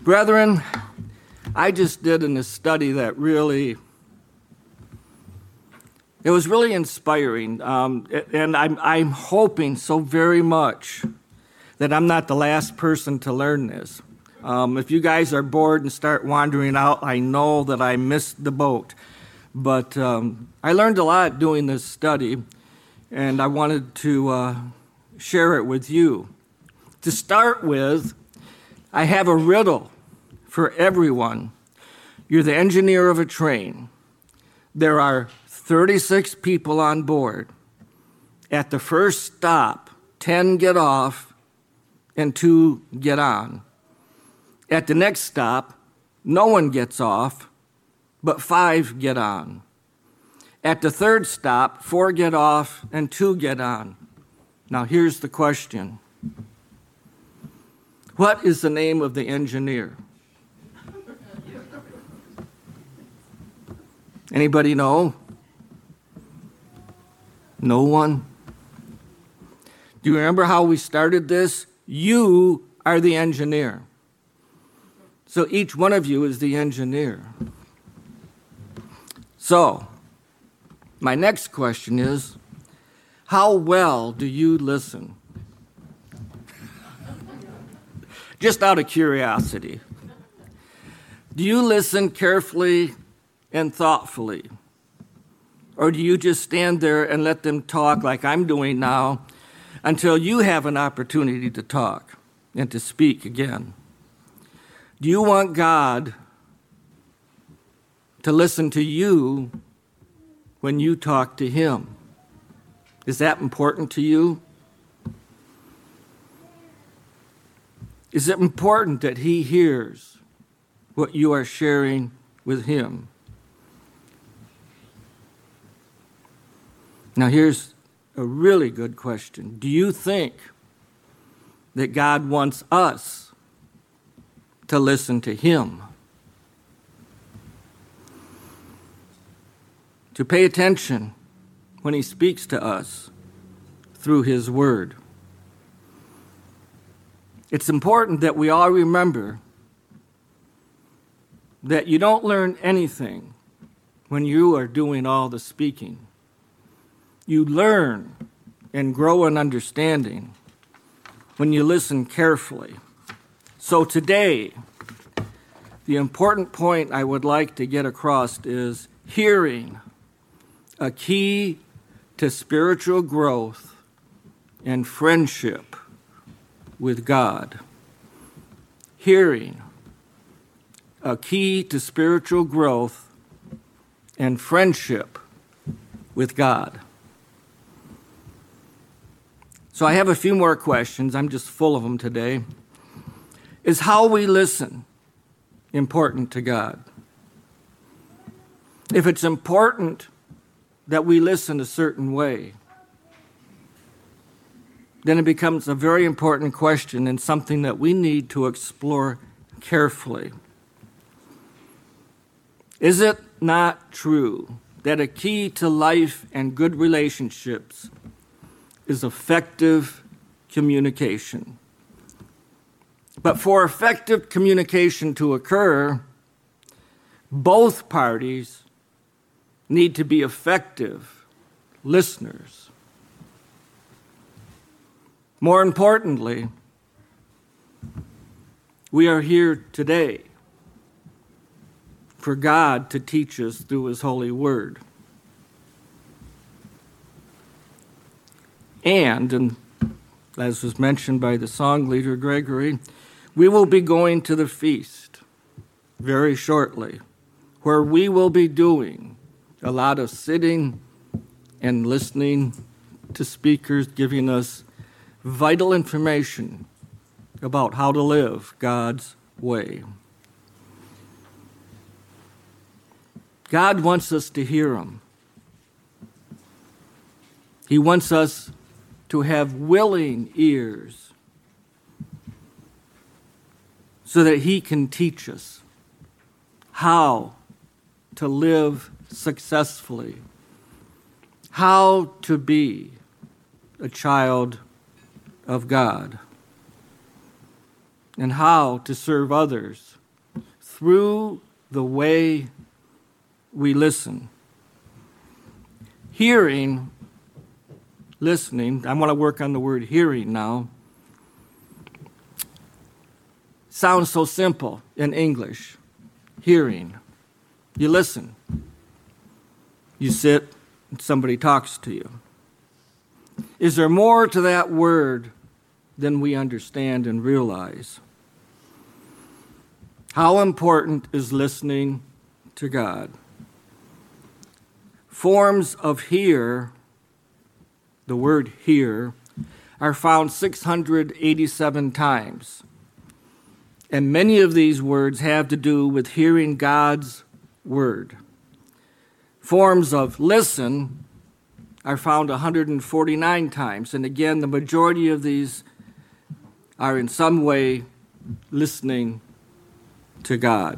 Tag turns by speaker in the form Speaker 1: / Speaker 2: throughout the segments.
Speaker 1: Brethren, I just did a study that it was really inspiring, and I'm hoping so very much that I'm not the last person to learn this. If you guys are bored and start wandering out, I know that I missed the boat. But I learned a lot doing this study, and I wanted to share it with you. To start with, I have a riddle for everyone. You're the engineer of a train. There are 36 people on board. At the first stop, 10 get off and 2 get on. At the next stop, no one gets off, but 5 get on. At the third stop, 4 get off and 2 get on. Now here's the question. What is the name of the engineer? Anybody know? No one? Do you remember how we started this? You are the engineer. So each one of you is the engineer. So, my next question is, how well do you listen? Just out of curiosity. Do you listen carefully and thoughtfully? Or do you just stand there and let them talk like I'm doing now until you have an opportunity to talk and to speak again? Do you want God to listen to you when you talk to Him? Is that important to you? Is it important that He hears what you are sharing with Him? Now here's a really good question. Do you think that God wants us to listen to Him? To pay attention when He speaks to us through His Word. It's important that we all remember that you don't learn anything when you are doing all the speaking. You learn and grow in understanding when you listen carefully. So today, the important point I would like to get across is hearing, a key to spiritual growth and friendship with God. Hearing, a key to spiritual growth and friendship with God. So I have a few more questions. I'm just full of them today. Is how we listen important to God? If it's important that we listen a certain way, then it becomes a very important question and something that we need to explore carefully. Is it not true that a key to life and good relationships is effective communication? But for effective communication to occur, both parties need to be effective listeners. More importantly, we are here today for God to teach us through His holy word. And as was mentioned by the song leader Gregory, we will be going to the feast very shortly, where we will be doing a lot of sitting and listening to speakers giving us vital information about how to live God's way. God wants us to hear Him. He wants us to have willing ears so that He can teach us how to live successfully, how to be a child of God. and how to serve others through the way we listen. Hearing, listening, I want to work on the word hearing now. Sounds so simple in English. Hearing. You listen. You sit and somebody talks to you. Is there more to that word than we understand and realize? How important is listening to God? Forms of hear, the word hear, are found 687 times. And many of these words have to do with hearing God's word. Forms of listen are found 149 times. And again, the majority of these are in some way listening to God.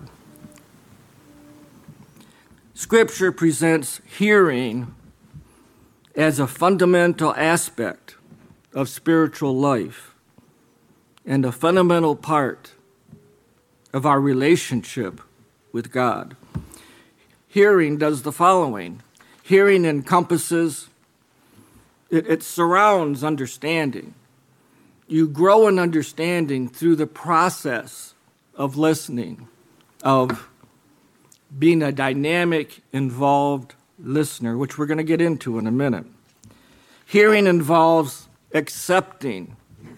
Speaker 1: Scripture presents hearing as a fundamental aspect of spiritual life and a fundamental part of our relationship with God. Hearing does the following. Hearing encompasses, it surrounds understanding. You grow in understanding through the process of listening, of being a dynamic, involved listener, which we're going to get into in a minute. Hearing involves accepting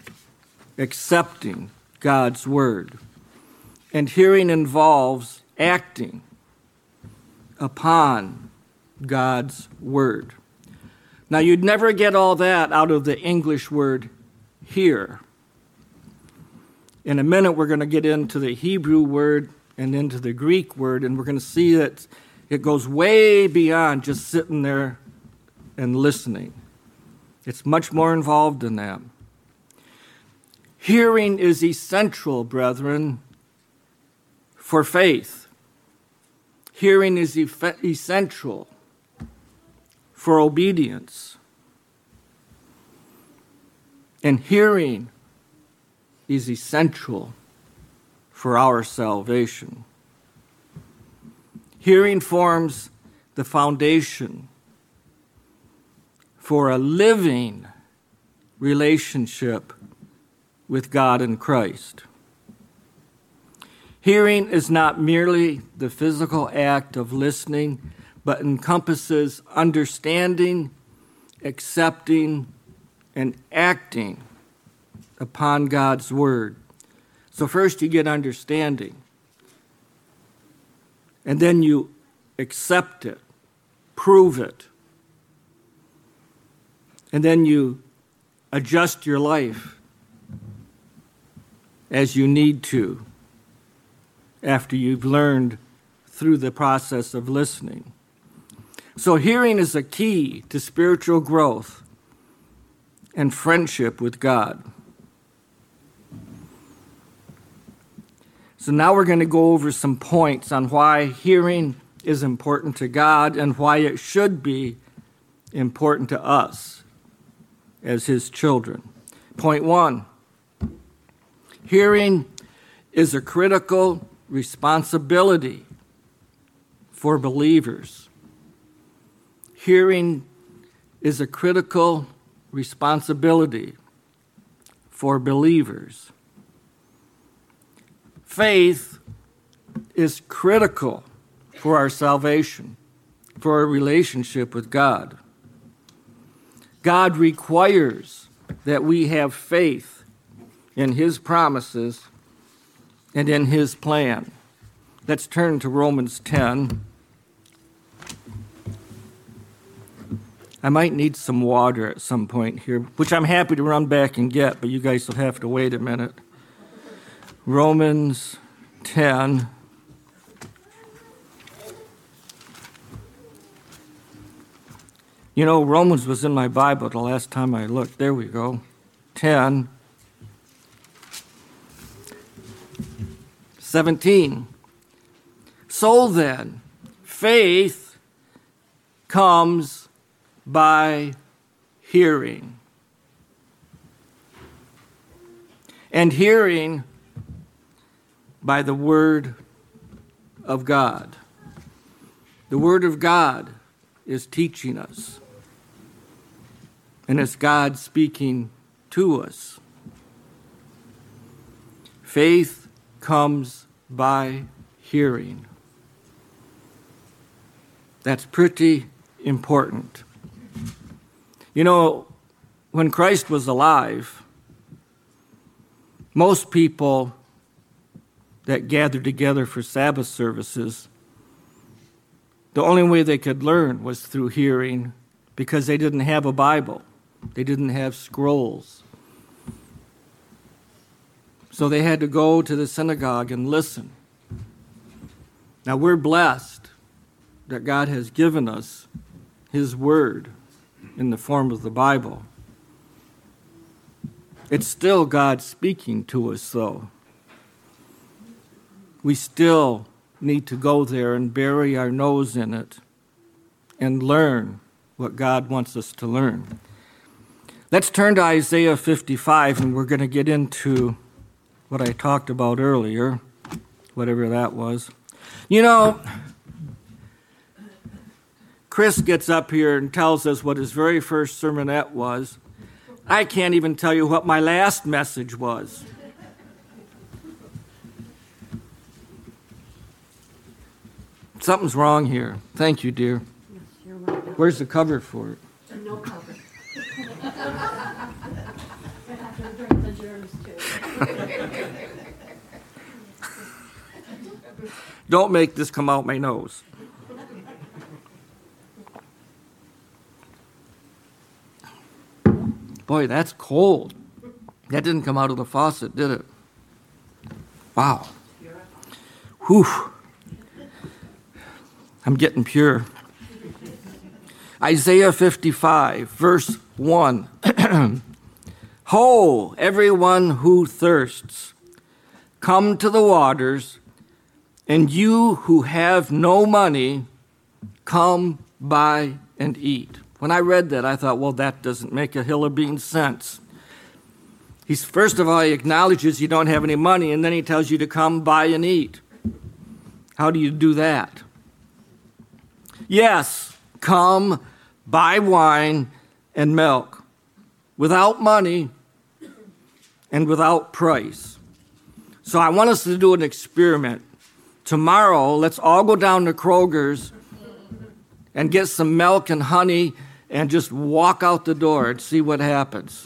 Speaker 1: God's word. And hearing involves acting upon God's word. Now, you'd never get all that out of the English word hear. In a minute, we're going to get into the Hebrew word and into the Greek word, and we're going to see that it goes way beyond just sitting there and listening. It's much more involved than that. Hearing is essential, brethren, for faith. Hearing is essential for obedience. And hearing is essential for our salvation. Hearing forms the foundation for a living relationship with God and Christ. Hearing is not merely the physical act of listening, but encompasses understanding, accepting, and acting upon God's word. So first you get understanding, and then you accept it, prove it, and then you adjust your life as you need to after you've learned through the process of listening. So hearing is a key to spiritual growth and friendship with God. So now we're going to go over some points on why hearing is important to God and why it should be important to us as His children. Point 1, hearing is a critical responsibility for believers. Hearing is a critical responsibility for believers. Faith is critical for our salvation, for our relationship with God. God requires that we have faith in His promises and in His plan. Let's turn to Romans 10. I might need some water at some point here, which I'm happy to run back and get, but you guys will have to wait a minute. Romans 10. You know, Romans was in my Bible the last time I looked. There we go. 10. 17. So then, faith comes by hearing, and hearing by the Word of God. The Word of God is teaching us, and it's God speaking to us. Faith comes by hearing. That's pretty important. You know, when Christ was alive, most people that gathered together for Sabbath services, the only way they could learn was through hearing, because they didn't have a Bible. They didn't have scrolls. So they had to go to the synagogue and listen. Now we're blessed that God has given us His Word in the form of the Bible. It's still God speaking to us, though. We still need to go there and bury our nose in it and learn what God wants us to learn. Let's turn to Isaiah 55, and we're going to get into what I talked about earlier, whatever that was. You know, Chris gets up here and tells us what his very first sermonette was. I can't even tell you what my last message was. Something's wrong here. Thank you, dear.
Speaker 2: Yes, you're welcome.
Speaker 1: Where's the cover for it?
Speaker 2: No cover. The germs too.
Speaker 1: Don't make this come out my nose. Boy, that's cold. That didn't come out of the faucet, did it? Wow. Whew. I'm getting pure. Isaiah 55, verse 1. Ho, everyone who thirsts, come to the waters, and you who have no money, come buy and eat. When I read that, I thought, well, that doesn't make a hill of beans sense. First of all, he acknowledges you don't have any money, and then he tells you to come buy and eat. How do you do that? Yes, come buy wine and milk without money and without price. So I want us to do an experiment. Tomorrow, let's all go down to Kroger's and get some milk and honey and just walk out the door and see what happens.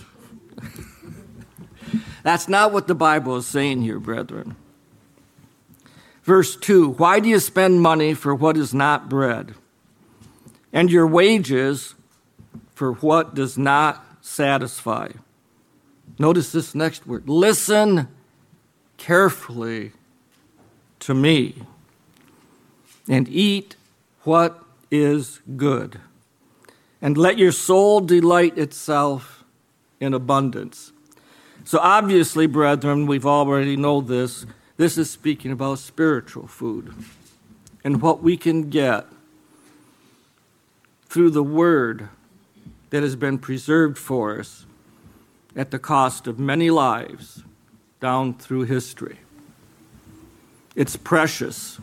Speaker 1: That's not what the Bible is saying here, brethren. Verse 2, why do you spend money for what is not bread, and your wages for what does not satisfy? Notice this next word. Listen carefully to me and eat what is good, and let your soul delight itself in abundance. So obviously, brethren, we've already know this. This is speaking about spiritual food and what we can get through the Word that has been preserved for us at the cost of many lives down through history. It's precious.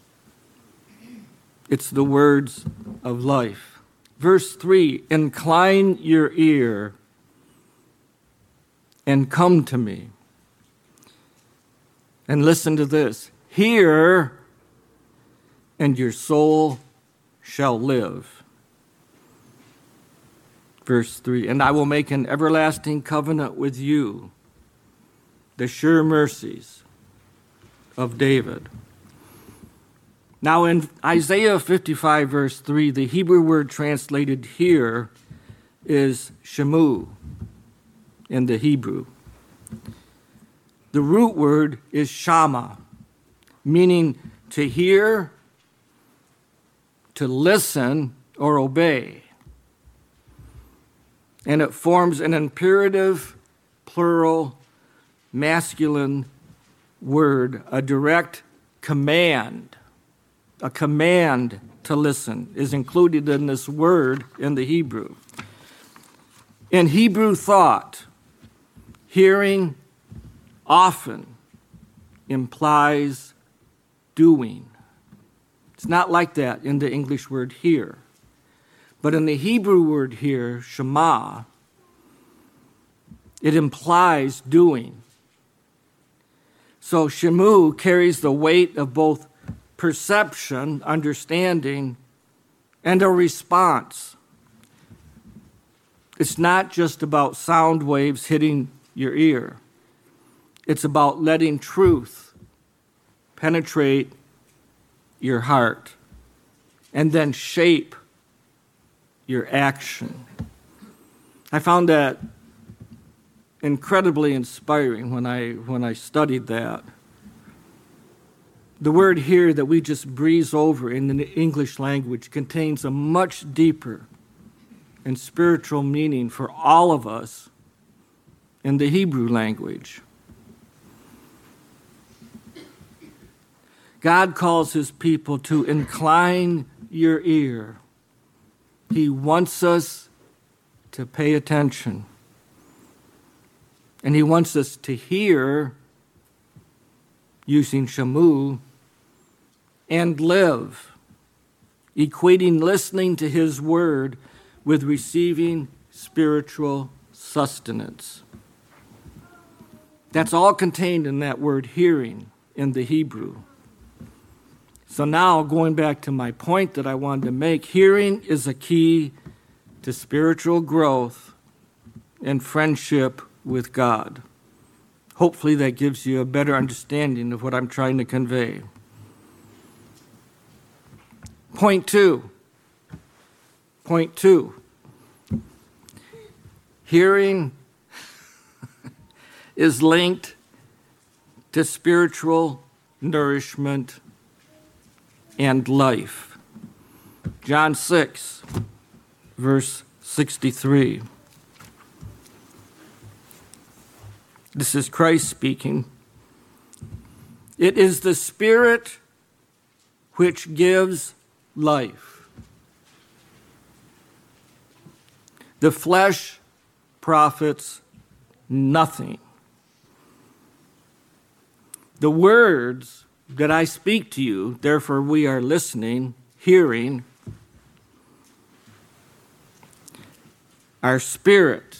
Speaker 1: It's the words of life. Verse 3, incline your ear and come to me. And listen to this. Hear, and your soul shall live. Verse 3, and I will make an everlasting covenant with you, the sure mercies of David. Now in Isaiah 55, verse 3, the Hebrew word translated here is shemu in the Hebrew. The root word is shama, meaning to hear, to listen, or obey. And it forms an imperative, plural, masculine word, a direct command. A command to listen is included in this word in the Hebrew. In Hebrew thought, hearing often implies doing. It's not like that in the English word hear. But in the Hebrew word here, Shema, it implies doing. So Shemu carries the weight of both perception, understanding, and a response. It's not just about sound waves hitting your ear. It's about letting truth penetrate your heart and then shape your action. I found that incredibly inspiring when I studied that. The word here that we just breeze over in the English language contains a much deeper and spiritual meaning for all of us in the Hebrew language. God calls his people to incline your ear. He wants us to pay attention. And he wants us to hear using Shemu and live, equating listening to his word with receiving spiritual sustenance. That's all contained in that word hearing in the Hebrew. So now, going back to my point that I wanted to make, hearing is a key to spiritual growth and friendship with God. Hopefully that gives you a better understanding of what I'm trying to convey. Point two. Hearing is linked to spiritual nourishment and life. John 6, verse 63. This is Christ speaking. It is the Spirit which gives life. The flesh profits nothing. The words that I speak to you, therefore we are listening, hearing, are spirit,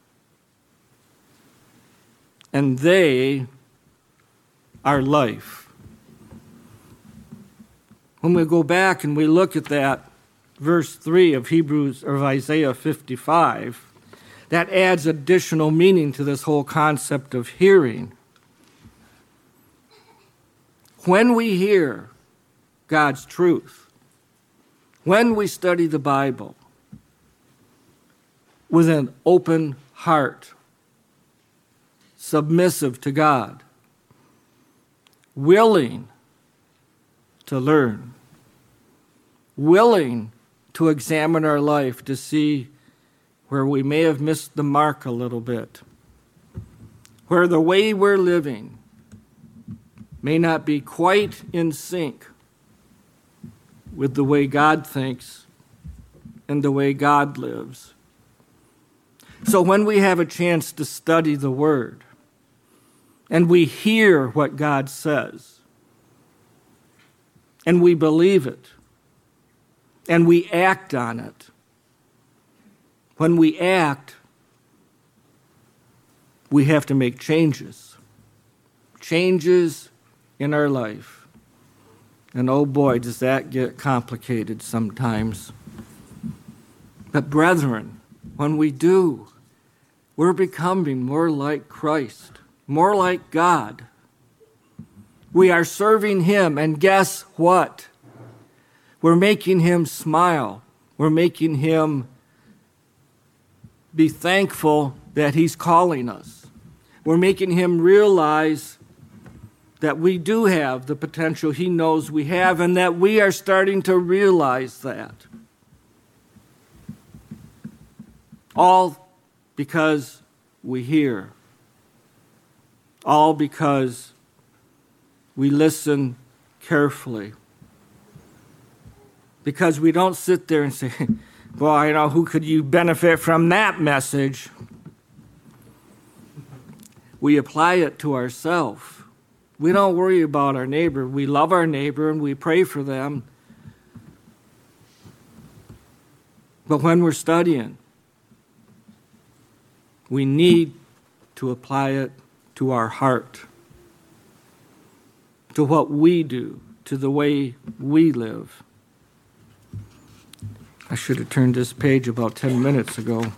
Speaker 1: and they are life. When we go back and we look at that verse 3 of Isaiah 55, that adds additional meaning to this whole concept of hearing. When we hear God's truth, when we study the Bible with an open heart, submissive to God, willing to learn, willing to examine our life to see where we may have missed the mark a little bit, where the way we're living may not be quite in sync with the way God thinks and the way God lives. So when we have a chance to study the Word and we hear what God says and we believe it and we act on it, when we act, we have to make changes in our life. And oh boy, does that get complicated sometimes. But brethren, when we do, we're becoming more like Christ, more like God. We are serving him, and guess what? We're making him smile. We're making him be thankful that he's calling us. We're making him realize that we do have the potential he knows we have, and that we are starting to realize that. All because we hear. All because we listen carefully. Because we don't sit there and say, boy, you know, who could you benefit from that message? We apply it to ourselves. We don't worry about our neighbor. We love our neighbor and we pray for them. But when we're studying, we need to apply it to our heart, to what we do, to the way we live. I should have turned this page about 10 minutes ago.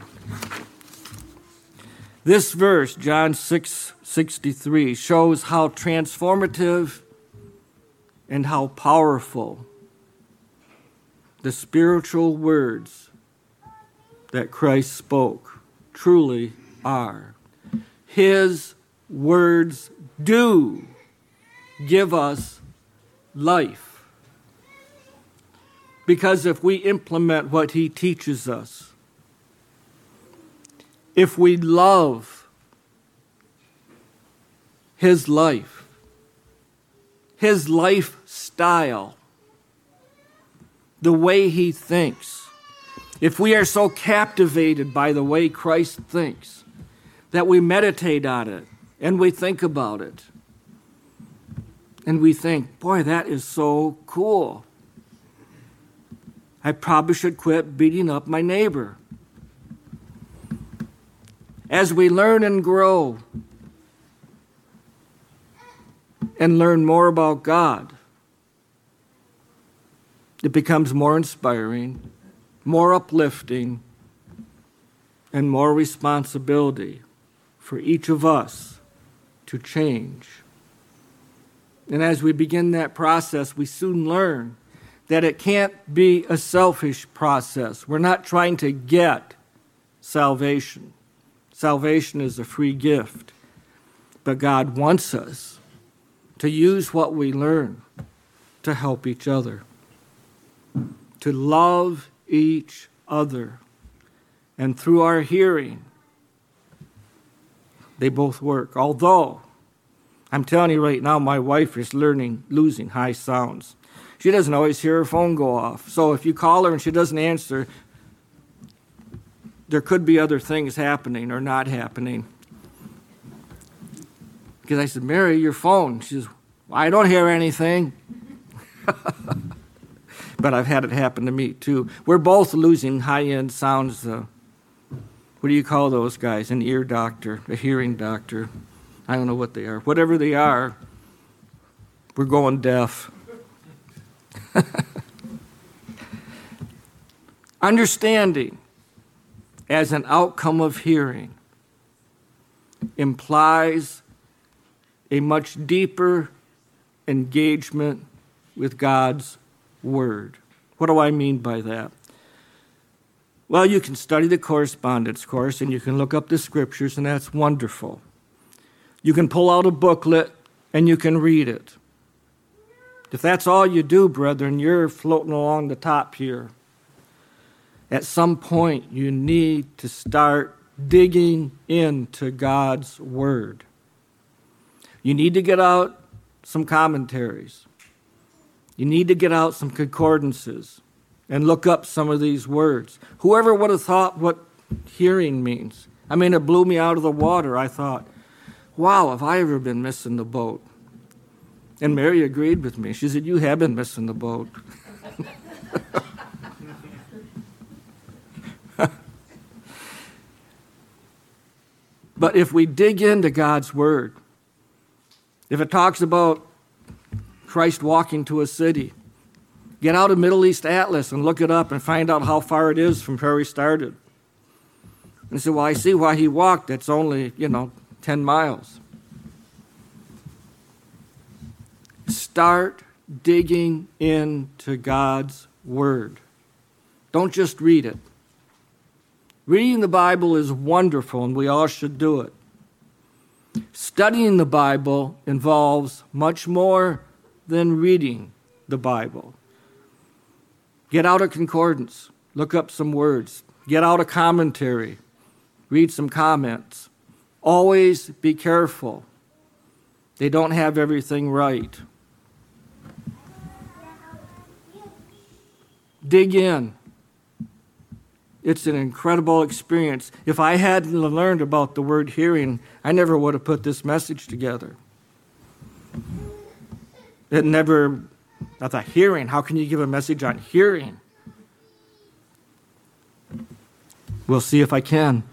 Speaker 1: This verse, John 6:63, shows how transformative and how powerful the spiritual words that Christ spoke truly are. His words do give us life. Because if we implement what he teaches us, if we love his lifestyle, the way he thinks, if we are so captivated by the way Christ thinks that we meditate on it and we think about it and we think, boy, that is so cool. I probably should quit beating up my neighbor. As we learn and grow and learn more about God, it becomes more inspiring, more uplifting, and more responsibility for each of us to change. And as we begin that process, we soon learn that it can't be a selfish process. We're not trying to get salvation. Salvation is a free gift. But God wants us to use what we learn to help each other, to love each other. And through our hearing, they both work. Although, I'm telling you right now, my wife is losing high sounds. She doesn't always hear her phone go off. So if you call her and she doesn't answer, there could be other things happening or not happening. Because I said, Mary, your phone. She says, I don't hear anything. But I've had it happen to me too. We're both losing high-end sounds. What do you call those guys? An ear doctor, a hearing doctor. I don't know what they are. Whatever they are, we're going deaf. Understanding as an outcome of hearing implies a much deeper engagement with God's Word. What do I mean by that? Well, you can study the correspondence course and you can look up the scriptures, and that's wonderful. You can pull out a booklet and you can read it. If that's all you do, brethren, you're floating along the top here. At some point, you need to start digging into God's Word. You need to get out some commentaries. You need to get out some concordances and look up some of these words. Whoever would have thought what hearing means? I mean, it blew me out of the water. I thought, wow, have I ever been missing the boat? And Mary agreed with me. She said, you have been missing the boat. But if we dig into God's Word, if it talks about Christ walking to a city, get out a Middle East atlas and look it up and find out how far it is from where he started. And say, well, I see why he walked. It's only, 10 miles. Start digging into God's Word. Don't just read it. Reading the Bible is wonderful, and we all should do it. Studying the Bible involves much more than reading the Bible. Get out a concordance. Look up some words. Get out a commentary. Read some comments. Always be careful. They don't have everything right. Dig in. It's an incredible experience. If I hadn't learned about the word hearing, I never would have put this message together. I thought, hearing, how can you give a message on hearing? We'll see if I can.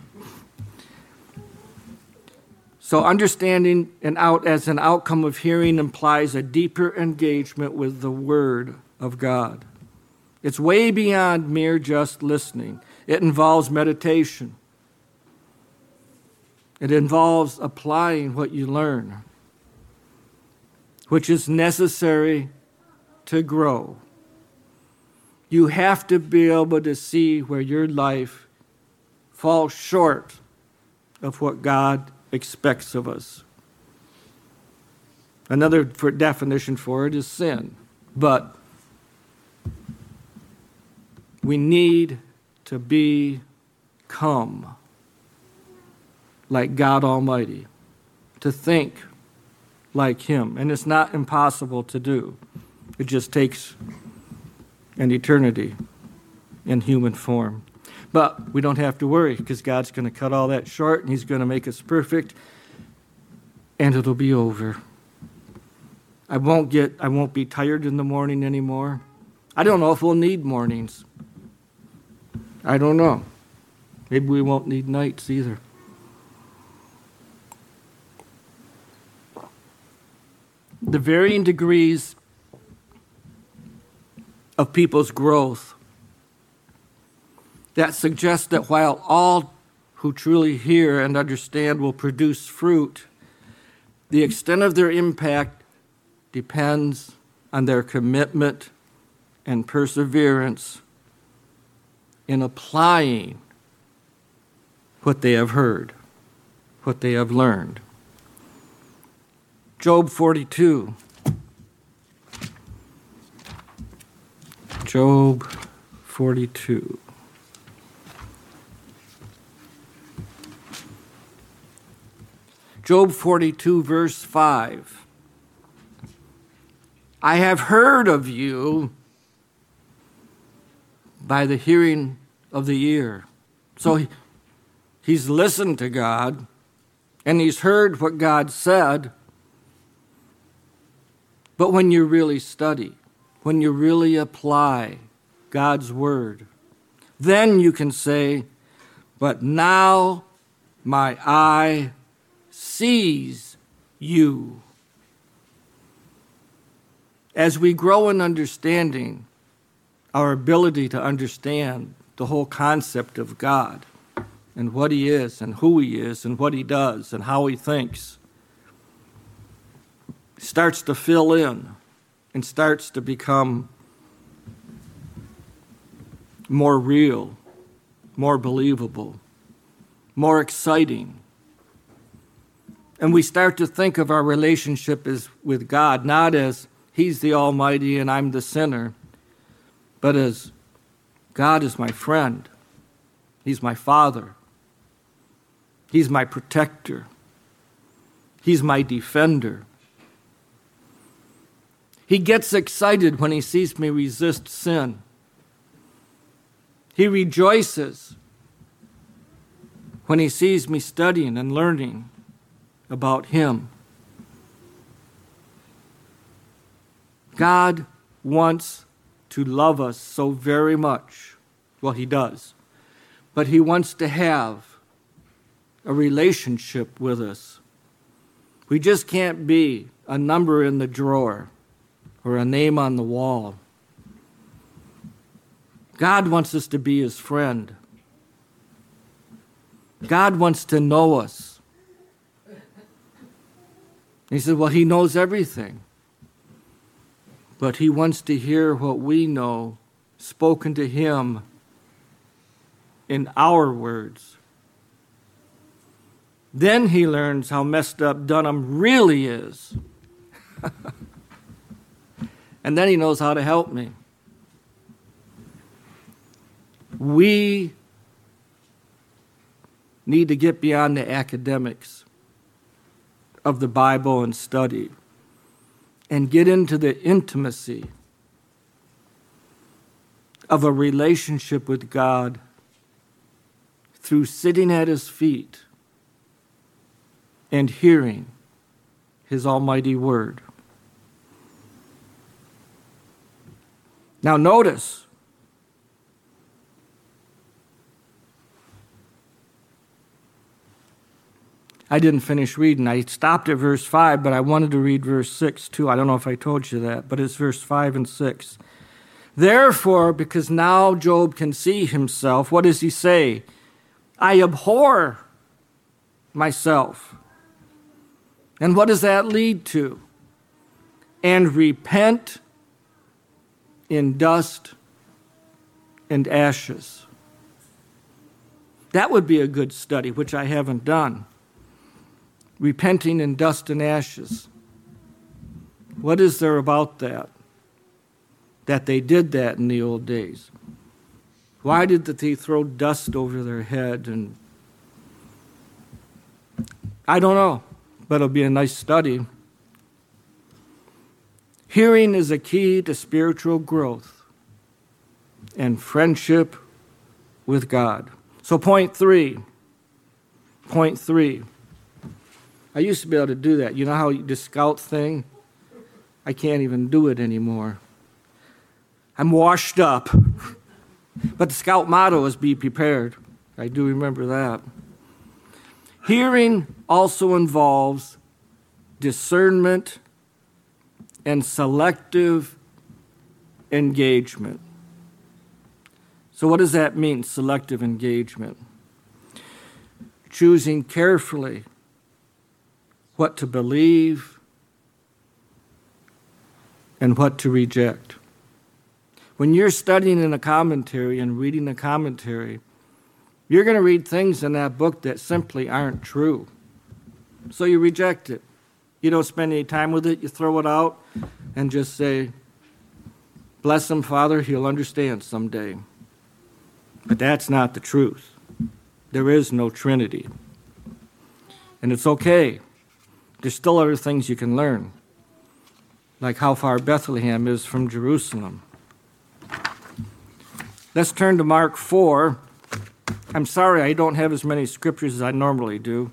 Speaker 1: So understanding as an outcome of hearing implies a deeper engagement with the Word of God. It's way beyond mere just listening. It involves meditation. It involves applying what you learn, which is necessary to grow. You have to be able to see where your life falls short of what God expects of us. Another definition for it is sin. But we need to become like God Almighty, to think like Him. And it's not impossible to do. It just takes an eternity in human form. But we don't have to worry, because God's going to cut all that short, and He's going to make us perfect, and it'll be over. I won't be tired in the morning anymore. I don't know if we'll need mornings. I don't know. Maybe we won't need nights either. The varying degrees of people's growth that suggests that while all who truly hear and understand will produce fruit, the extent of their impact depends on their commitment and perseverance in applying what they have heard, what they have learned. Job 42. Job 42. Job 42, verse 5. I have heard of you by the hearing of the ear. So he's listened to God, and he's heard what God said. But when you really study, when you really apply God's word, then you can say, but now my eye sees you. As we grow in understanding, our ability to understand the whole concept of God and what He is and who He is and what He does and how He thinks starts to fill in and starts to become more real, more believable, more exciting. And we start to think of our relationship as with God, not as He's the Almighty and I'm the sinner, but as God is my friend. He's my Father. He's my protector. He's my defender. He gets excited when He sees me resist sin. He rejoices when He sees me studying and learning about Him. God wants to love us so very much. Well, He does. But He wants to have a relationship with us. We just can't be a number in the drawer or a name on the wall. God wants us to be His friend. God wants to know us. He said, well, He knows everything. But He wants to hear what we know spoken to Him in our words. Then He learns how messed up Dunham really is. And then He knows how to help me. We need to get beyond the academics of the Bible and study and get into the intimacy of a relationship with God through sitting at His feet and hearing His almighty word. Now notice, I didn't finish reading. I stopped at verse 5, but I wanted to read verse 6 too. I don't know if I told you that, but it's verse 5 and 6. Therefore, because now Job can see himself, what does he say? I abhor myself. And what does that lead to? And repent in dust and ashes. That would be a good study, which I haven't done. Repenting in dust and ashes. What is there about that? That they did that in the old days. Why did they throw dust over their head? And I don't know, but it'll be a nice study. Hearing is a key to spiritual growth and friendship with God. So point three. I used to be able to do that. You know how the scout thing? I can't even do it anymore. I'm washed up. But the scout motto is be prepared. I do remember that. Hearing also involves discernment and selective engagement. So what does that mean, selective engagement? Choosing carefully what to believe and what to reject. When you're studying in a commentary and reading a commentary, you're going to read things in that book that simply aren't true. So you reject it. You don't spend any time with it. You throw it out and just say, bless him, Father, he'll understand someday. But that's not the truth. There is no Trinity. And it's okay. There's still other things you can learn, like how far Bethlehem is from Jerusalem. Let's turn to Mark 4. I'm sorry I don't have as many scriptures as I normally do.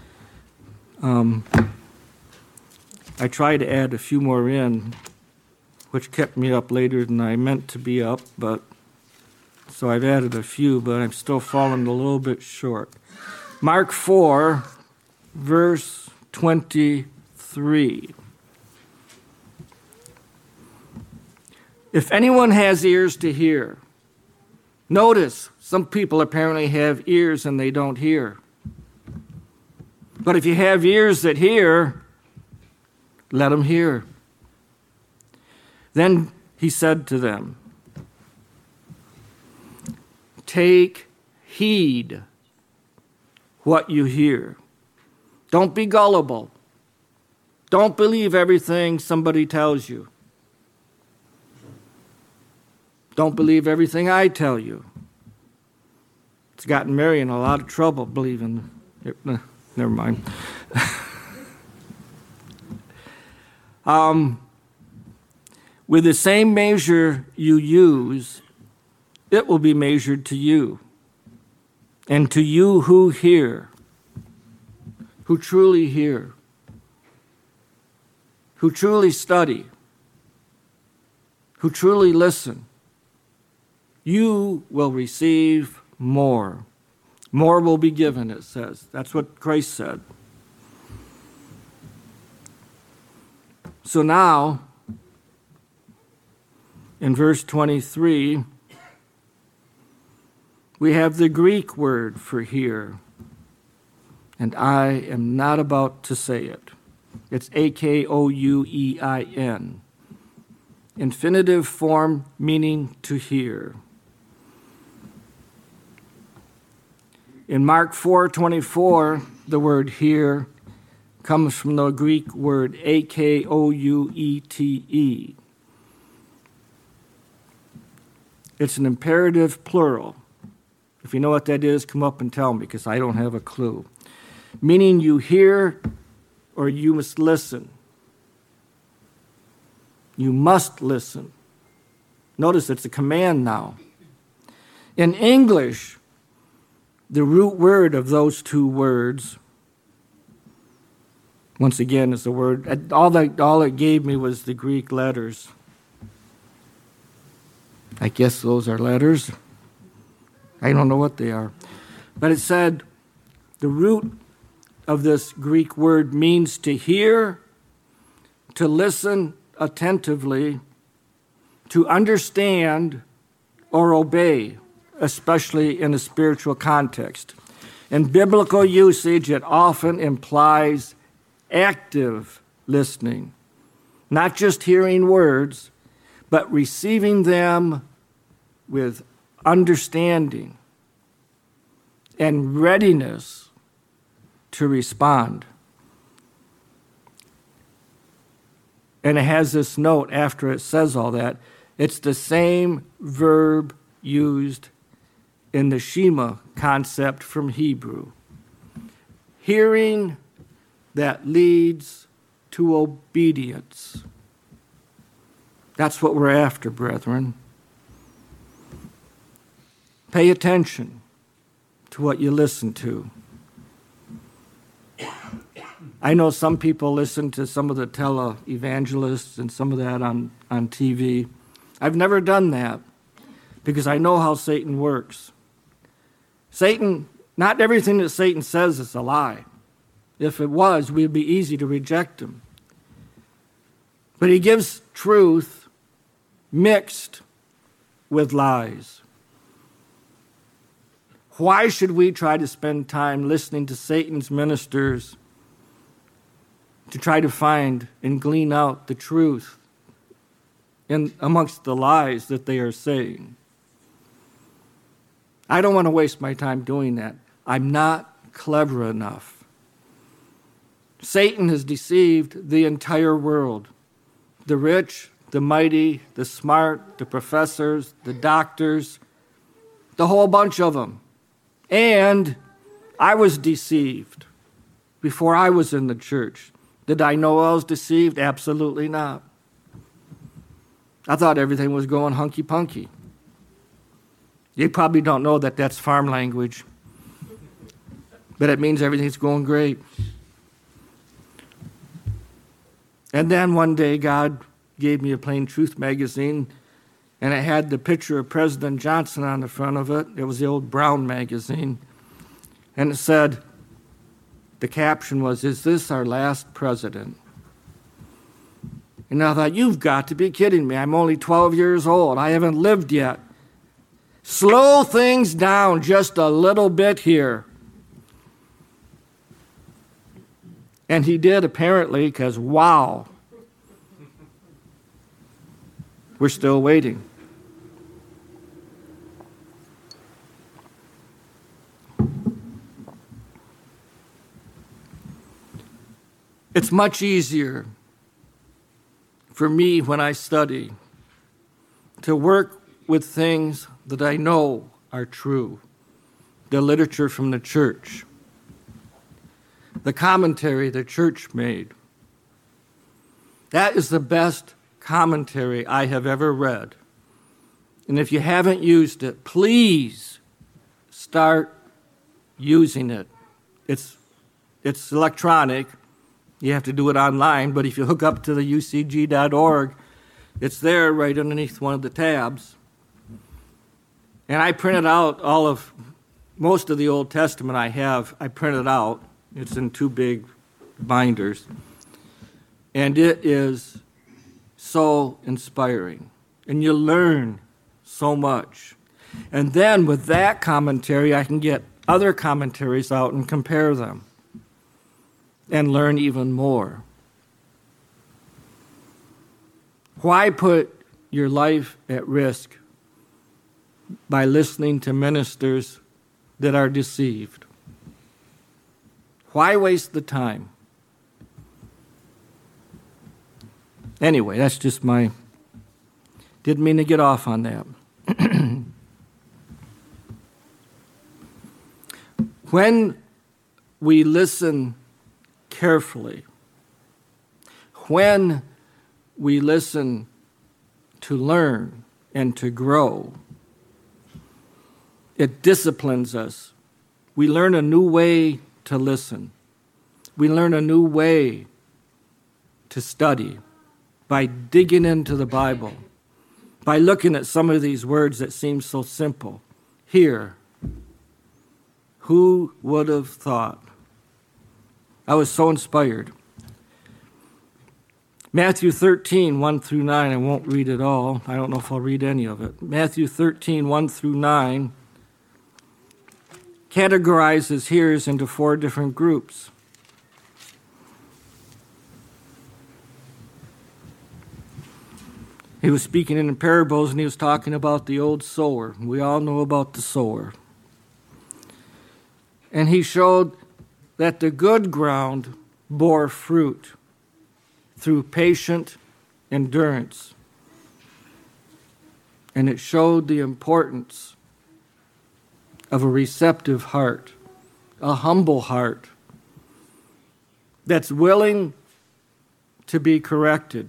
Speaker 1: I tried to add a few more in, which kept me up later than I meant to be up, but so I've added a few, but I'm still falling a little bit short. Mark 4, verse 23. If anyone has ears to hear, notice some people apparently have ears and they don't hear. But if you have ears that hear, let them hear. Then he said to them, take heed what you hear. Don't be gullible. Don't believe everything somebody tells you. Don't believe everything I tell you. It's gotten Mary in a lot of trouble believing. Never mind. With the same measure you use, it will be measured to you. And to you who hear, who truly hear, who truly study, who truly listen, you will receive more. More will be given, it says. That's what Christ said. So now, in verse 23, we have the Greek word for hear, and I am not about to say it. It's akouein. Infinitive form meaning to hear. In Mark 4:24, the word hear comes from the Greek word akouete. It's an imperative plural. If you know what that is, come up and tell me, because I don't have a clue. Meaning you hear or you must listen. You must listen. Notice it's a command now. In English, the root word of those two words, once again, is the word, all it gave me was the Greek letters. I guess those are letters. I don't know what they are. But it said the root of this Greek word means to hear, to listen attentively, to understand or obey, especially in a spiritual context. In biblical usage, it often implies active listening, not just hearing words, but receiving them with understanding and readiness to respond. And it has this note after it says all that. It's the same verb used in the Shema concept from Hebrew. Hearing that leads to obedience. That's what we're after, brethren. Pay attention to what you listen to. I know some people listen to some of the televangelists and some of that on TV. I've never done that because I know how Satan works. Not everything that Satan says is a lie. If it was, we'd be easy to reject him. But he gives truth mixed with lies. Why should we try to spend time listening to Satan's ministers to try to find and glean out the truth amongst the lies that they are saying? I don't want to waste my time doing that. I'm not clever enough. Satan has deceived the entire world. The rich, the mighty, the smart, the professors, the doctors, the whole bunch of them. And I was deceived before I was in the church. Did I know I was deceived? Absolutely not. I thought everything was going hunky-punky. You probably don't know that that's farm language, but it means everything's going great. And then one day, God gave me a Plain Truth magazine, and it had the picture of President Johnson on the front of it. It was the old Brown magazine. And it said, the caption was, "Is this our last president?" And I thought, you've got to be kidding me. I'm only 12 years old. I haven't lived yet. Slow things down just a little bit here. And he did, apparently, because, wow, we're still waiting. It's much easier for me when I study to work with things that I know are true. The literature from the church, the commentary the church made. That is the best commentary I have ever read. And if you haven't used it, please start using it. It's electronic. You have to do it online, but if you hook up to the ucg.org, it's there right underneath one of the tabs. And I printed out most of the Old Testament I printed out. It's in 2 big binders. And it is so inspiring. And you learn so much. And then with that commentary, I can get other commentaries out and compare them and learn even more. Why put your life at risk by listening to ministers that are deceived? Why waste the time? Anyway, that's just didn't mean to get off on that. When we listen carefully, when we listen to learn and to grow, it disciplines us. We learn a new way to listen. We learn a new way to study by digging into the Bible, by looking at some of these words that seem so simple. Hear. Who would have thought? I was so inspired. Matthew 13, 1 through 9, I won't read it all. I don't know if I'll read any of it. Matthew 13, 1 through 9, categorizes hearers into 4 different groups. He was speaking in parables, and he was talking about the old sower. We all know about the sower. And he showed that the good ground bore fruit through patient endurance. And it showed the importance of a receptive heart, a humble heart that's willing to be corrected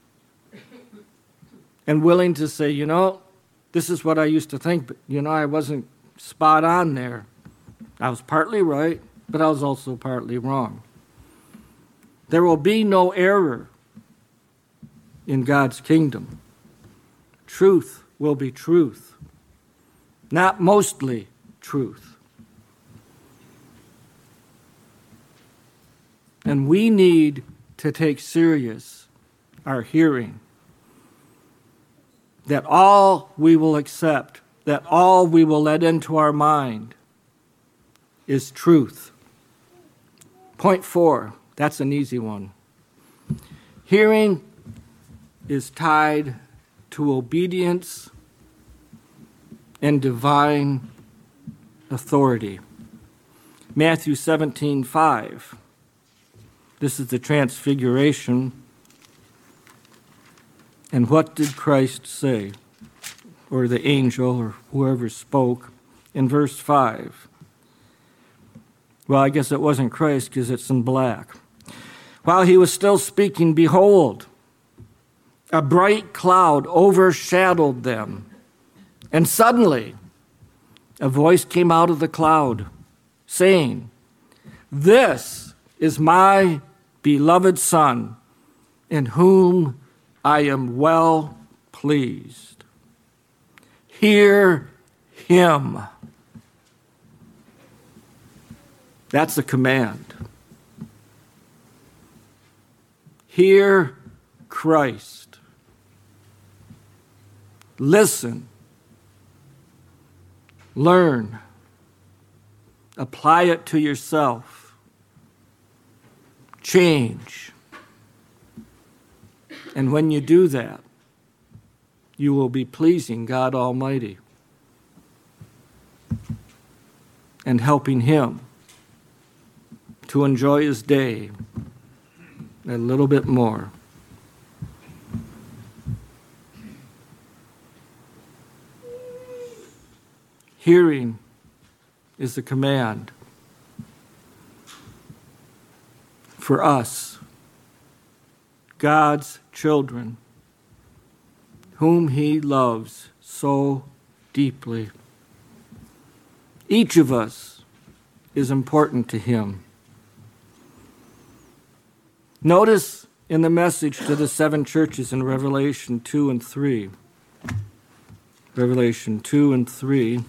Speaker 1: and willing to say, this is what I used to think, but I wasn't spot on there. I was partly right, but I was also partly wrong. There will be no error in God's kingdom. Truth will be truth, not mostly truth. And we need to take serious our hearing, that all we will accept, that all we will let into our mind is truth. Point 4, that's an easy one. Hearing is tied to obedience and divine authority. Matthew 17:5. This is the transfiguration. And what did Christ say? Or the angel or whoever spoke in verse 5. Well, I guess it wasn't Christ because it's in black. While he was still speaking, behold, a bright cloud overshadowed them. And suddenly, a voice came out of the cloud, saying, "This is my beloved Son, in whom I am well pleased. Hear him." That's a command. Hear Christ. Listen. Learn. Apply it to yourself. Change. And when you do that, you will be pleasing God Almighty and helping him to enjoy his day a little bit more. Hearing is a command for us, God's children, whom he loves so deeply. Each of us is important to him. Notice in the message to the 7 churches in Revelation 2 and 3. Revelation 2 and 3.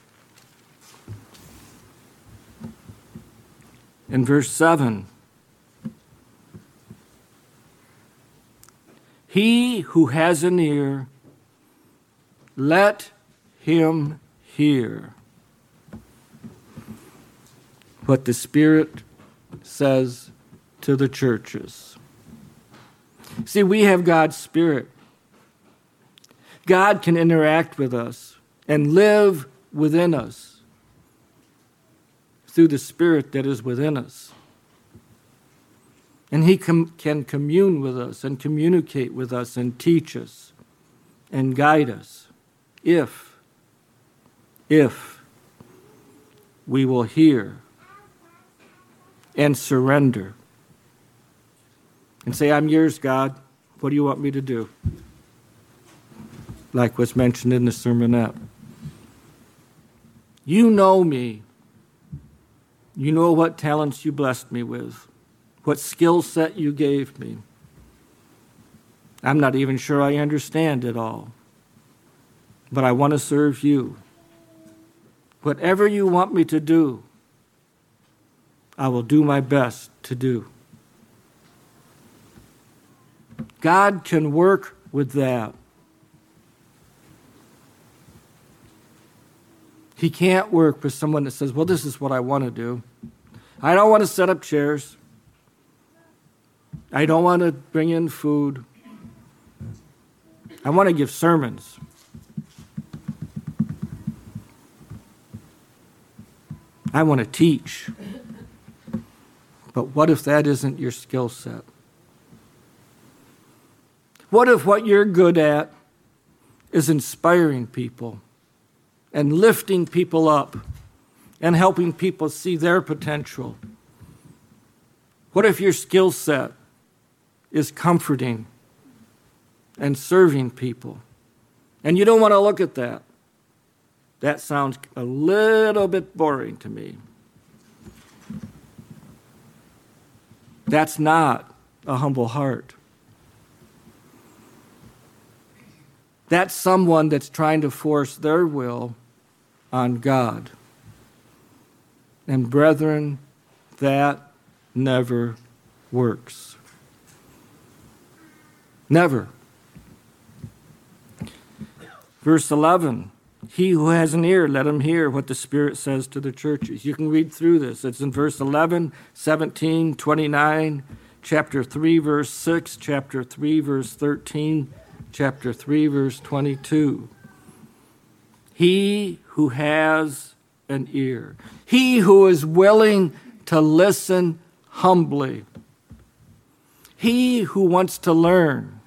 Speaker 1: In verse 7. He who has an ear, let him hear what the Spirit says to the churches. See, we have God's Spirit. God can interact with us and live within us through the Spirit that is within us. And he can commune with us and communicate with us and teach us and guide us if we will hear and surrender and say, "I'm yours, God. What do you want me to do?" Like was mentioned in the sermonette. You know me. You know what talents you blessed me with, what skill set you gave me. I'm not even sure I understand it all, but I want to serve you. Whatever you want me to do, I will do my best to do. God can work with that. He can't work with someone that says, well, this is what I want to do. I don't want to set up chairs. I don't want to bring in food. I want to give sermons. I want to teach. But what if that isn't your skill set? What if what you're good at is inspiring people and lifting people up and helping people see their potential? What if your skill set is comforting and serving people? And you don't want to look at that. That sounds a little bit boring to me. That's not a humble heart. That's someone that's trying to force their will on God. And brethren, that never works. Never. Verse 11, he who has an ear, let him hear what the Spirit says to the churches. You can read through this. It's in verse 11, 17, 29, chapter 3, verse 6, chapter 3, verse 13, chapter 3, verse 22. He who has an ear, he who is willing to listen humbly, he who wants to learn,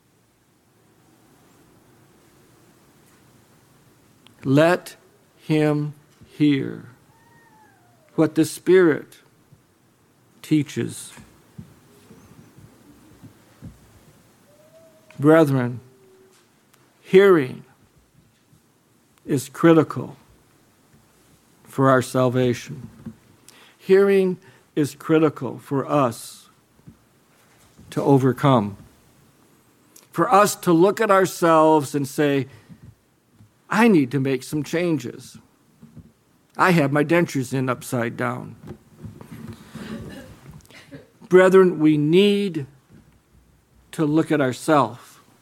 Speaker 1: let him hear what the Spirit teaches. Brethren, hearing is critical for our salvation. Hearing is critical for us to overcome. For us to look at ourselves and say, I need to make some changes. I have my dentures in upside down. Brethren, we need to look at ourselves.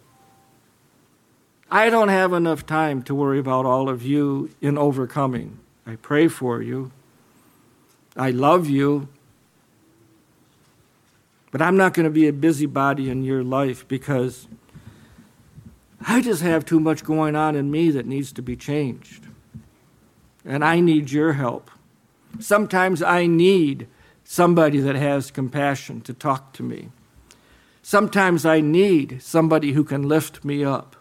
Speaker 1: I don't have enough time to worry about all of you in overcoming. I pray for you. I love you. But I'm not going to be a busybody in your life because I just have too much going on in me that needs to be changed. And I need your help. Sometimes I need somebody that has compassion to talk to me. Sometimes I need somebody who can lift me up.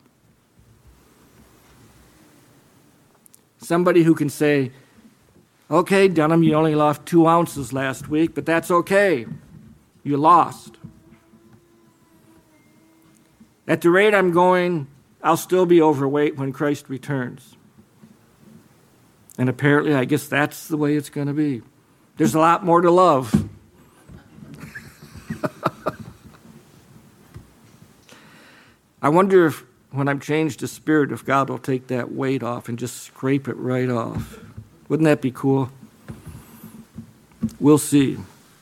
Speaker 1: Somebody who can say, okay, Dunham, you only lost 2 ounces last week, but that's okay. You lost. At the rate I'm going, I'll still be overweight when Christ returns. And apparently, I guess that's the way it's going to be. There's a lot more to love. I wonder if, when I'm changed to spirit, if God will take that weight off and just scrape it right off. Wouldn't that be cool? We'll see.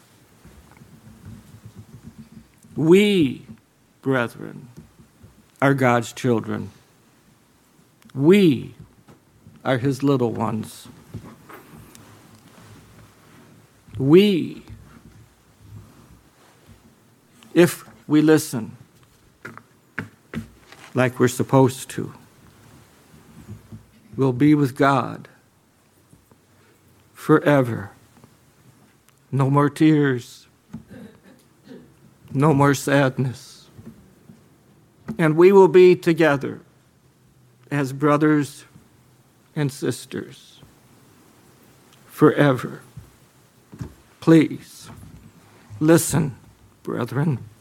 Speaker 1: We, brethren, are God's children. We are his little ones. We, if we listen like we're supposed to, will be with God forever. No more tears. No more sadness. And we will be together as brothers and sisters forever. Please, listen, brethren.